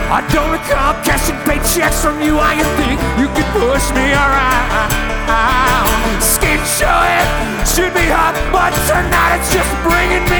I don't recall cashing paychecks from you. I think you could push me around. Skin showing should be hot, but tonight it's just bringing me